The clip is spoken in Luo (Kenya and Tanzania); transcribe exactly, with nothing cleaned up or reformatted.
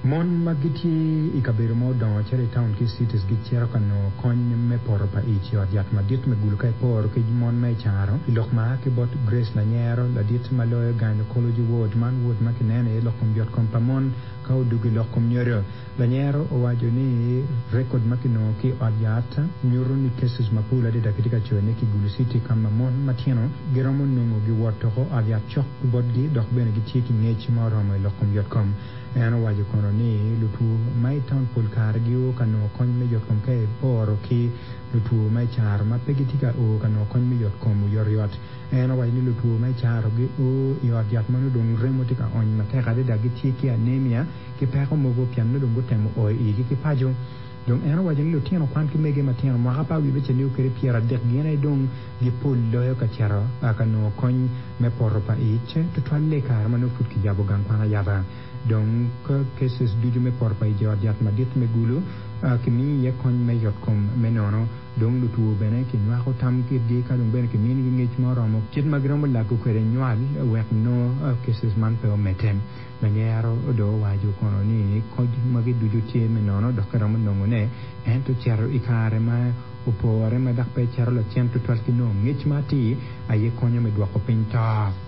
mon magiti ikabero mo don chere town ki cities gi chero kano kon me por pa ichi od yat madit me gulu kai por ke mon me charo lok ma ke bot Grace la nyero la dit maloyo gynecology ward man ward ma kenene lokom yot kom pamon ka dugi lokom nyoro la nyero o wajo ni record makino ki od yat nyoro ni cases mapula de katika chone ki gulu city kama mon matino geromo nungo gi woto ko od yat chok bodgi dok bene gi tiki ngechi ma romo lokom yot kom eno wajo kono ni lutu mai town pul kargiu kano kon me yot kom ke poro ki lutu mai char ma pegitika o kano kon me yot kom yor yot eno wajo ni lutu mai char gi o yot yat manu dong remotika on ma te gade dagi tiki anemia ki peko mo go pian no dong temo o i ki pajo donc eno wajo ni lutu no kwan ki mege matino mo hapa wi be cheni ukere piera dek gene dong gi pul loyo ka charo kano kon me poro pa iche to twalle kar manu fut ki jabo gan pana yaba donc cases duju me por pay jawat jat ma dit me gulu ki mi ye kon me yot kom me nono donc lu tu bene ki nwa ko tam ki di ka dum bene ki mi ni ngi mo romo kit ma gram la ko ko nyal wek no cases man pe o metem na nyaro do waju kono ni ko ma gi duju ti me nono do ka ram no ne en to chero ikare ma opore ma dak pe chero la cento twelve ki no ngi ma ti aye konyo me dwa ko pinta